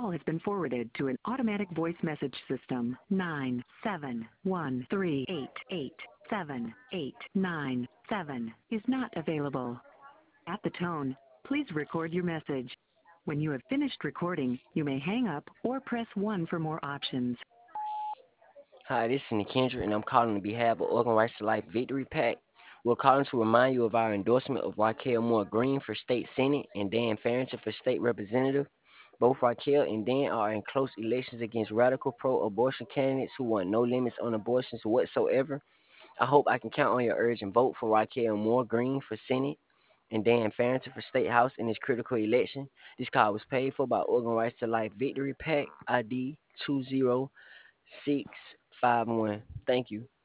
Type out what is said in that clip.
call has been forwarded to an automatic voice message system. 97138878897 is not available. At the tone, please record your message. When you have finished recording, you may hang up or press 1 for more options. Hi, this is Nick Kendrick, and I'm calling on behalf of Organ Rights to Life Victory PAC. We're calling to remind you of our endorsement of Raquel Moore Green for State Senate and Dan Farrington for State Representative. Both Raquel and Dan are in close elections against radical pro-abortion candidates who want no limits on abortions whatsoever. I hope I can count on your urge and vote for Raquel Moore Green for Senate and Dan Farrington for State House in this critical election. This call was paid for by Organ Rights to Life Victory PAC ID 20651. Thank you.